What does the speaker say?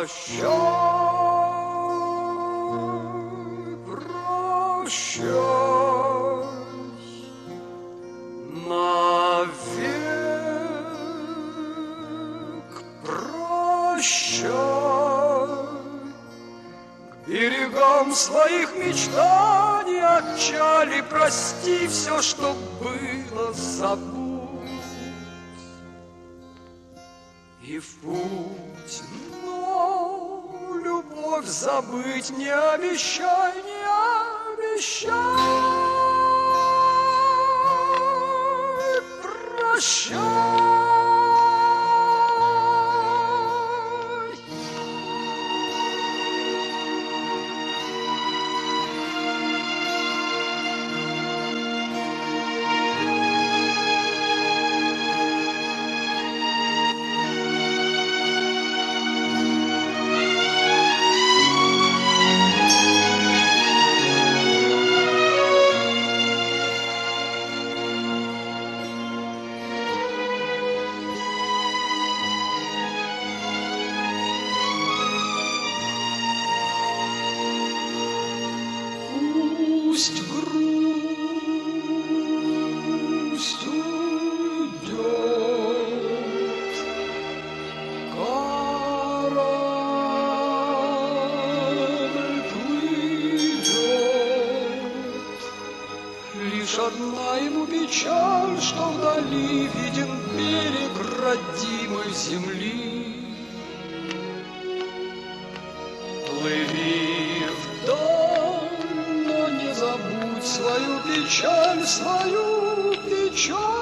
навек прощай. К берегам своих мечтаний отчали, прости все, что было, забудь. И в путь, но любовь забыть не обещай, не обещай. Прощай. Пусть грусть уйдет, корабль плывет. Лишь одна ему печаль, что вдали виден берег родимой земли. Плыви вдаль, но не забудь свою печаль, свою печаль.